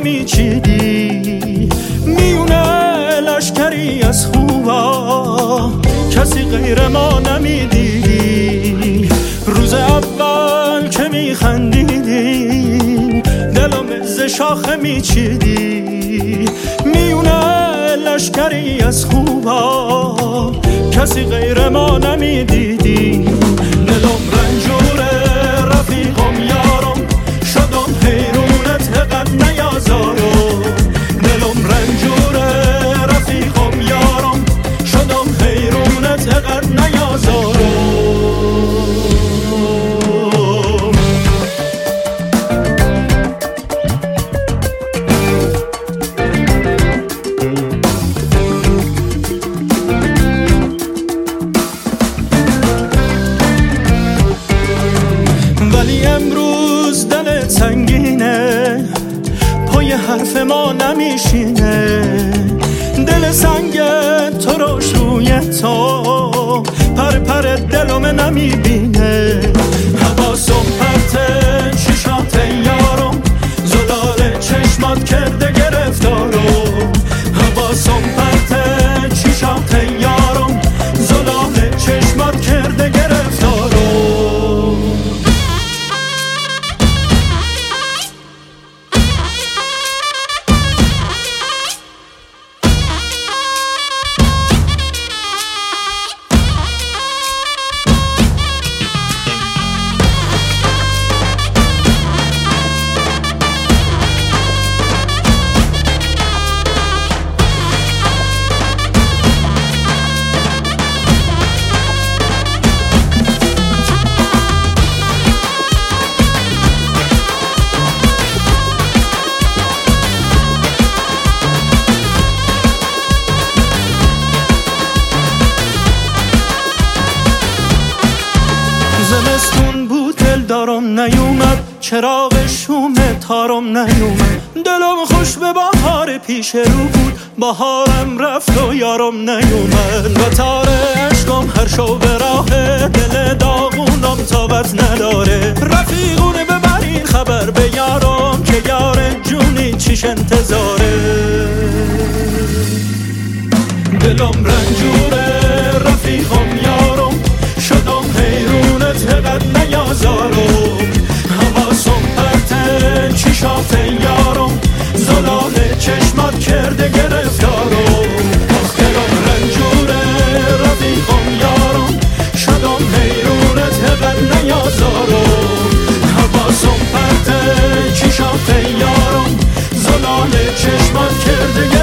میچیدی میونه لشکری از خوبا کسی غیر ما نمیدیدی. روز اول که میخندیدی دلم ز شاخه میچیدی میونه لشکری از خوبا کسی غیر ما نمیدیدی. دلم رنجوره رفیقم یارم شدم حیرونت حقت نیازارم. دلم رنجوره رفیقم یارم شدم حیرونت حقت نیازارم. ولی امروز دلت سنگینه پای حرف ما نمیشینه. دل سنگ تو روش روی تو پر پر دلم نمیبینه. حواسم پرته چشات یارم زلال چشمات کرده گرفتارم. حواسم پرته چشات یارم زلال چشمات کرده گرفتارم. زمستون بود دل دارم نیومد چراغ شوم تارم نیومد. دلم خوش به بهار پیش رو بود بهارم رفت و یارم نیومد. و تار عشقم هر شو به راه دل داغونم تابت نداره. رفیقونه ببرین خبر به یارم که یار جونی چیش انتظاره. دلم رنجوره رفیقم یارم شدم حیرونت حقت نیازارم. حواسم پرته چشات یارم زلال چشمات کرده گرفتارم. دلم رنجوره رفیقم یارم شدم حیرونت حقت نیازارم. حواسم پرته چشات یارم زلال چشمات کرده